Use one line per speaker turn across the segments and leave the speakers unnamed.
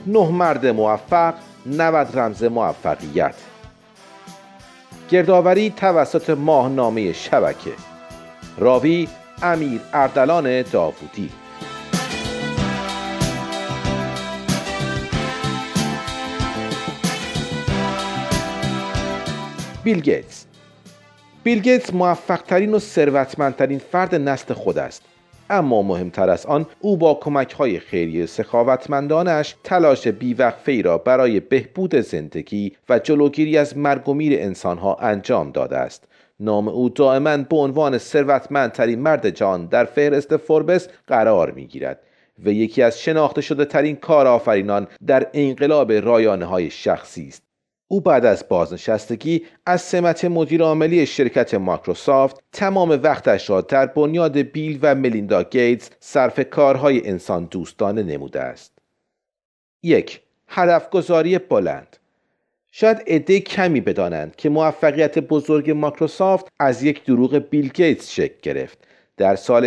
9 مرد موفق، 90 رمز موفقیت. گردآوری توسط ماهنامه شبکه. راوی امیر اردلان داوودی. بیل گیتس موفق‌ترین و ثروتمندترین فرد نسل خود است. اما مهمتر از آن، او با کمک‌های خیریه سخاوتمندانش تلاش بی‌وقفه‌ای را برای بهبود زندگی و جلوگیری از مرگ و میر انسان‌ها انجام داده است. نام او دائما به عنوان ثروتمندترین مرد جهان در فهرست فوربس قرار می‌گیرد و یکی از شناخته شده ترین کارآفرینان در انقلاب رایانه‌های شخصی است. او بعد از بازنشستگی از سمت مدیر عاملی شرکت مایکروسافت تمام وقتش را در بنیاد بیل و ملیندا گیتس صرف کارهای انسان دوستانه نموده است. 1. هدفگذاری بلند. شاید عده کمی بدانند که موفقیت بزرگ مایکروسافت از یک دروغ بیل گیتس شکل گرفت. در سال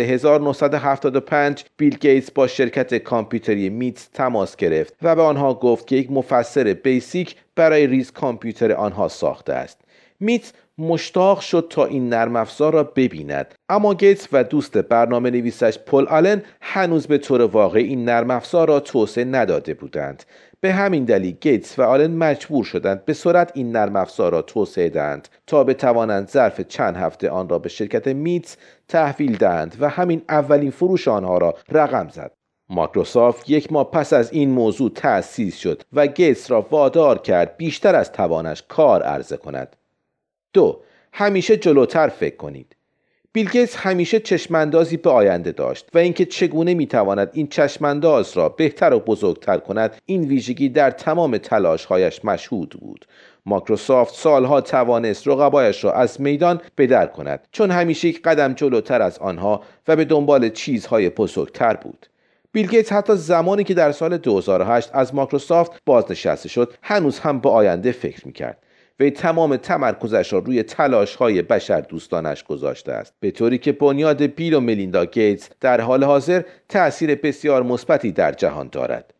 1975 بیل گیتس با شرکت کامپیوتری میتس تماس گرفت و به آنها گفت که یک مفسر بیسیک برای ریز کامپیوتر آنها ساخته است. میتس مشتاق شد تا این نرم افزار را ببیند، اما گیتس و دوست برنامه نویسش پل آلن هنوز به طور واقعی این نرم افزار را توسعه نداده بودند. به همین دلیل گیتس و آلن مجبور شدند به سرعت این نرم افزار را توسعه دهند تا بتوانند ظرف چند هفته آن را به شرکت میتس تحویل دهند و همین اولین فروش آنها را رقم زد. مایکروسافت 1 ماه پس از این موضوع تأسیس شد و گیتس را وادار کرد بیشتر از توانش کار عرضه کند. 2. همیشه جلوتر فکر کنید. بیل گیتس همیشه چشماندازی به آینده داشت و اینکه چگونه میتواند این چشمانداز را بهتر و بزرگتر کند، این ویژگی در تمام تلاش‌هایش مشهود بود. مایکروسافت سالها توانست رقبایش را از میدان بدر کند، چون همیشه یک قدم جلوتر از آنها و به دنبال چیزهای بزرگتر بود. بیل گیتس حتی زمانی که در سال 2008 از مایکروسافت بازنشسته شد، هنوز هم به آینده فکر میکرد. وی تمام تمرکزش را روی تلاش‌های بشر دوستانش گذاشته است، به طوری که بنیاد بیل و ملیندا گیتس در حال حاضر تأثیر بسیار مثبتی در جهان دارد.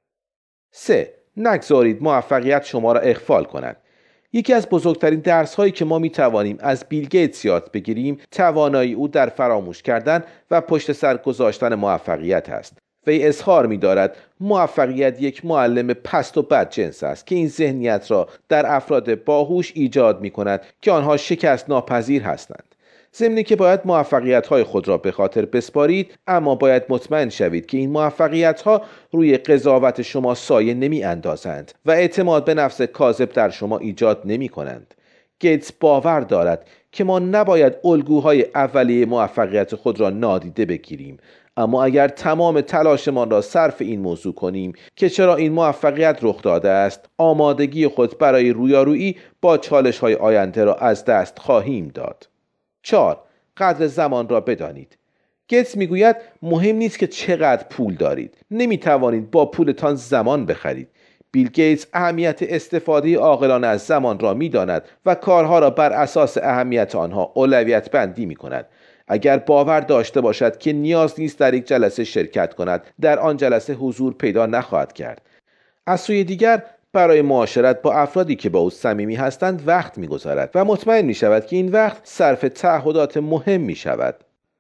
3. نگذارید موفقیت شما را اغفال کند. یکی از بزرگترین درس‌هایی که ما می‌توانیم از بیل گیتس یاد بگیریم، توانایی او در فراموش کردن و پشت سر گذاشتن موفقیت است. وی اظهار می‌دارد موفقیت یک معلم پست و بدجنس است که این ذهنیت را در افراد باهوش ایجاد می‌کند که آنها شکست ناپذیر هستند. ضمن که باید موفقیت‌های خود را به خاطر بسپارید، اما باید مطمئن شوید که این موفقیت‌ها روی قضاوت شما سایه نمی‌اندازند و اعتماد به نفس کاذب در شما ایجاد نمی‌کنند. گیتس باور دارد که ما نباید الگوهای اولیه موفقیت خود را نادیده بگیریم، اما اگر تمام تلاشمان را صرف این موضوع کنیم که چرا این موفقیت رخ داده است، آمادگی خود برای رویارویی با چالش‌های آینده را از دست خواهیم داد. 4. قدر زمان را بدانید. گیتس میگوید مهم نیست که چقدر پول دارید، نمیتوانید با پولتان زمان بخرید. بیل گیتس اهمیت استفاده عاقلانه از زمان را میداند و کارها را بر اساس اهمیت آنها اولویت بندی میکند. اگر باور داشته باشد که نیاز نیست در یک جلسه شرکت کند، در آن جلسه حضور پیدا نخواهد کرد. از سوی دیگر برای معاشرت با افرادی که با او صمیمی هستند وقت می‌گذارد و مطمئن می‌شود که این وقت صرف تعهدات مهم می‌شود.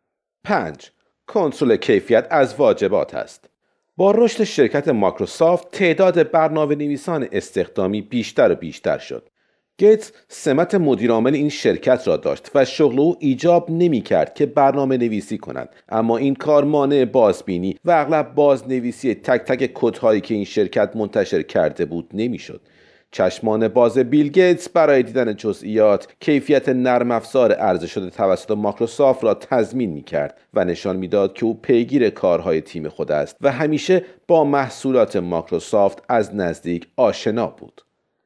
5. کنترل کیفیت از واجبات است. با رشد شرکت مایکروسافت تعداد برنامه‌نویسان استخدامی بیشتر و بیشتر شد. گیتس سمت مدیرعامل این شرکت را داشت و شغل او ایجاب نمی‌کرد که برنامه نویسی کند، اما این کار مانع بازبینی و اغلب بازنویسی تک تک کدهایی که این شرکت منتشر کرده بود نمی‌شد. چشمان باز بیل گیتس برای دیدن جزئیات کیفیت نرم افزار عرضه شده توسط مایکروسافت را تضمین می‌کرد و نشان می‌داد که او پیگیر کارهای تیم خود است و همیشه با محصولات مایکروسافت از نزدیک آشنا بود.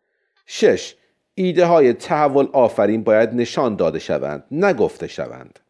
6. ایده های تحول آفرین باید نشان داده شوند، نگفته شوند.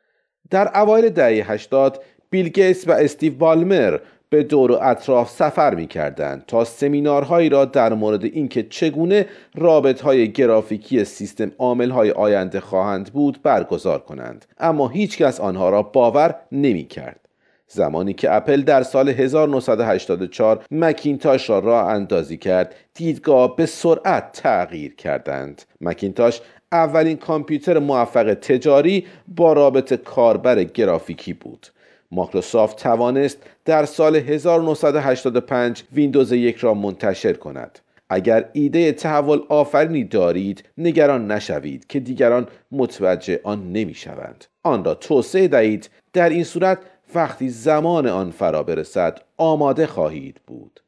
در اوایل دهه 80 بیل گیتس و استیو بالمر به دور و اطراف سفر می کردند تا سمینارهایی را در مورد اینکه چگونه رابطهای گرافیکی سیستم عاملهای آینده خواهند بود برگزار کنند، اما هیچ کس آنها را باور نمی کرد. زمانی که اپل در سال 1984 مکینتاش را راه اندازی کرد، دیدگاه به سرعت تغییر کردند. مکینتاش اولین کامپیوتر موفق تجاری با رابط کاربر گرافیکی بود. مایکروسافت توانست در سال 1985 ویندوز 1 را منتشر کند. اگر ایده تحول آفرینی دارید، نگران نشوید که دیگران متوجه آن نمی‌شوند. آن را توسعه دهید. در این صورت وقتی زمان آن فرا برسد آماده خواهید بود.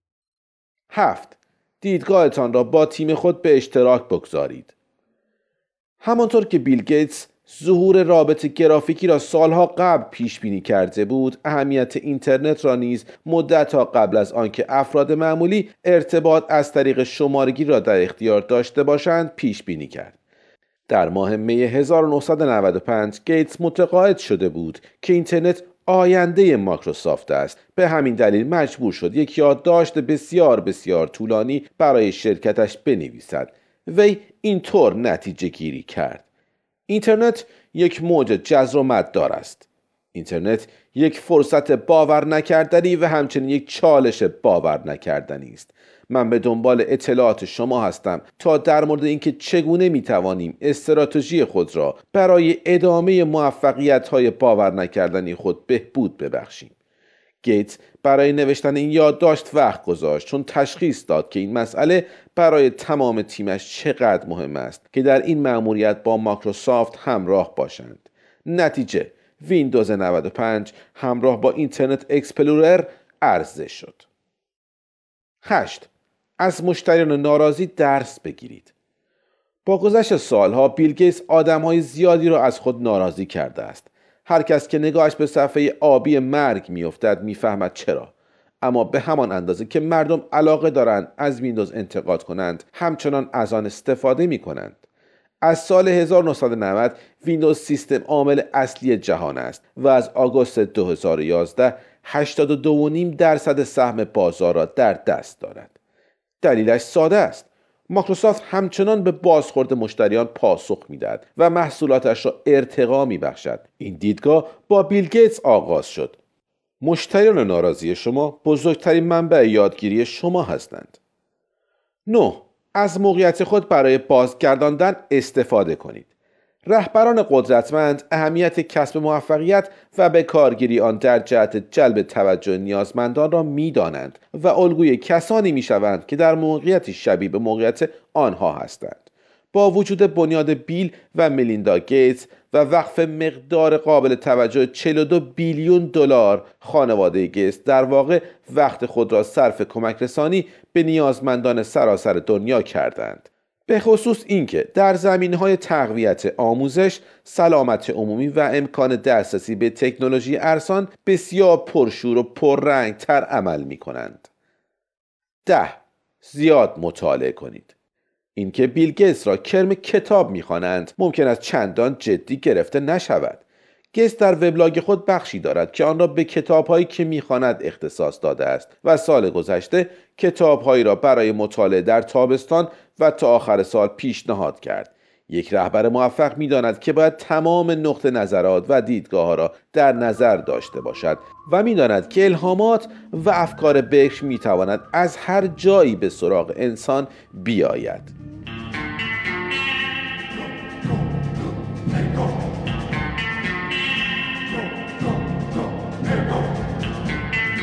7. دیدگاهتان را با تیم خود به اشتراک بگذارید. همانطور که بیل گیتس ظهور رابط گرافیکی را سالها قبل پیش بینی کرده بود، اهمیت اینترنت را نیز مدت‌ها قبل از آنکه افراد معمولی ارتباط از طریق شمارگی را در اختیار داشته باشند پیش بینی کرد. در ماه می 1995 گیتس متقاعد شده بود که اینترنت آینده مایکروسافت است. به همین دلیل مجبور شد یک یادداشت بسیار طولانی برای شرکتش بنویسد. وی اینطور نتیجه گیری کرد: اینترنت یک موج جزر و مدار است. اینترنت یک فرصت باور نکردنی و همچنین یک چالش باور نکردنی است. من به دنبال اطلاعات شما هستم تا در مورد اینکه چگونه میتوانیم استراتژی خود را برای ادامه موفقیت‌های باور نکردنی خود بهبود ببخشیم. گیتس برای نوشتن این یادداشت وقت گذاشت، چون تشخیص داد که این مسئله برای تمام تیمش چقدر مهم است که در این مأموریت با مایکروسافت همراه باشند. نتیجه: ویندوز 95 همراه با اینترنت اکسپلورر عرضه شد. 8. از مشتریان ناراضی درس بگیرید. با گذشت سالها بیل گیتس آدم‌های زیادی را از خود ناراضی کرده است. هر کس که نگاهش به صفحه آبی مرگ میافتد میفهمد چرا. اما به همان اندازه که مردم علاقه دارند از ویندوز انتقاد کنند، همچنان از آن استفاده می‌کنند. از سال 1990 ویندوز سیستم عامل اصلی جهان است و از آگوست 2011 82.5% سهم بازار را در دست دارد. دلیلش ساده است. مایکروسافت همچنان به بازخورد مشتریان پاسخ می‌دهد و محصولاتش را ارتقا می‌بخشد. این دیدگاه با بیل گیتس آغاز شد. مشتریان ناراضی شما بزرگترین منبع یادگیری شما هستند. 9. از موقعیت خود برای بازگرداندن استفاده کنید. رهبران قدرتمند اهمیت کسب موفقیت و به کارگیری آن در جهت جلب توجه نیازمندان را می‌دانند و الگوی کسانی می‌شوند که در موقعیتی شبیه به موقعیت آنها هستند. با وجود بنیاد بیل و ملیندا گیتس و وقف مقدار قابل توجه 42 بیلیون دلار، خانواده گیتس در واقع وقت خود را صرف کمک رسانی به نیازمندان سراسر دنیا کردند. به خصوص اینکه در زمینه‌های تقویت آموزش، سلامت عمومی و امکان دسترسی به تکنولوژی ارزان بسیار پرشور و پررنگ تر عمل می‌کنند. 10. زیاد مطالعه کنید. اینکه بیل گیتس را کرم کتاب می‌خوانند ممکن است چندان جدی گرفته نشود. گیتس در وبلاگ خود بخشی دارد که آن را به کتاب‌هایی که می‌خواند اختصاص داده است و سال گذشته کتاب‌هایی را برای مطالعه در تابستان و تا آخر سال پیشنهاد کرد. یک رهبر موفق می‌داند که باید تمام نقطه نظرات و دیدگاه‌ها را در نظر داشته باشد و می‌داند که الهامات و افکار بکر می‌تواند از هر جایی به سراغ انسان بیاید.